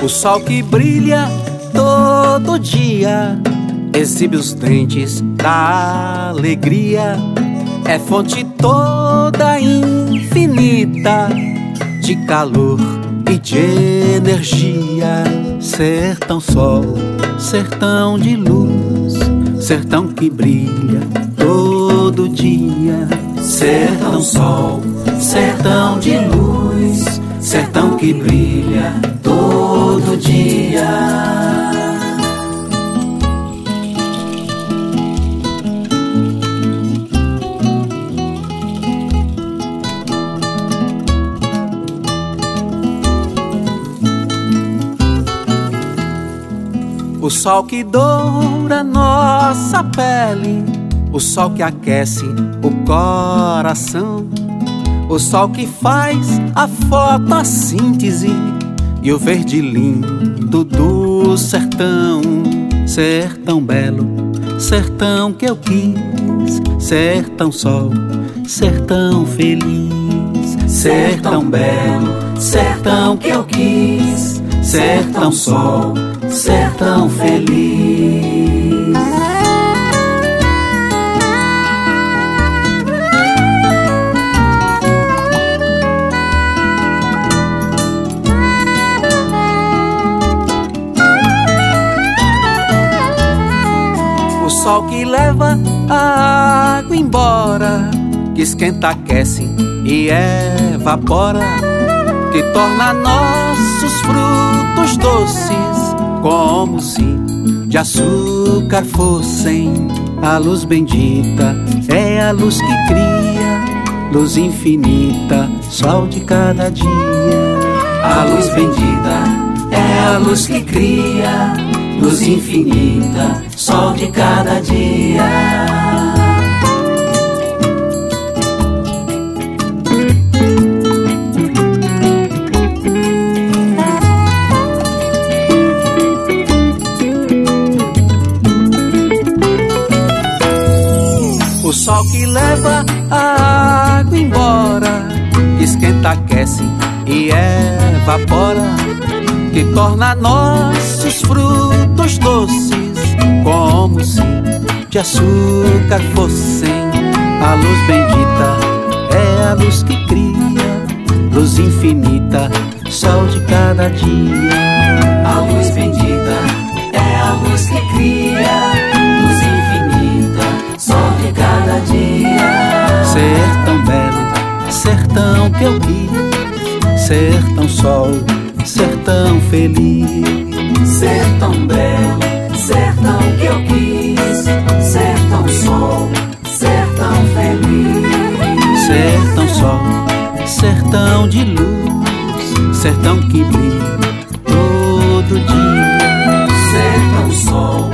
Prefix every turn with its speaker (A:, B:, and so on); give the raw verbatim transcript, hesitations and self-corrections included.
A: O sol que brilha todo dia exibe os dentes da alegria. É fonte toda infinita de calor e de energia. Sertão sol, sertão de luz, sertão que brilha todo dia. Sertão sol, sertão de luz, sertão que brilha todo dia. O sol que doura nossa pele, o sol que aquece o coração, o sol que faz a fotossíntese e o verde lindo do sertão. Sertão belo, sertão que eu quis, sertão sol, sertão feliz. Sertão belo, sertão que eu quis, sertão sol, sertão feliz. O sol que leva a água embora, que esquenta, aquece e evapora, que torna nossos frutos doces como se de açúcar fossem. A luz bendita é a luz que cria, luz infinita, sol de cada dia. A luz bendita é a luz que cria, luz infinita, sol de cada dia. O sol que leva a água embora, que esquenta, aquece e evapora, que torna nossos frutos doces como se de açúcar fossem. A luz bendita é a luz que cria, luz infinita, sol de cada dia. A luz bendita é a luz que cria, luz infinita, sol de cada dia. Sertão belo, sertão que eu quis, sertão sol, sertão feliz.
B: Sertão belo, sertão que eu quis, sertão sol, sertão feliz.
A: Sertão sol, sertão de luz, sertão que brilha todo dia.
B: Sertão sol,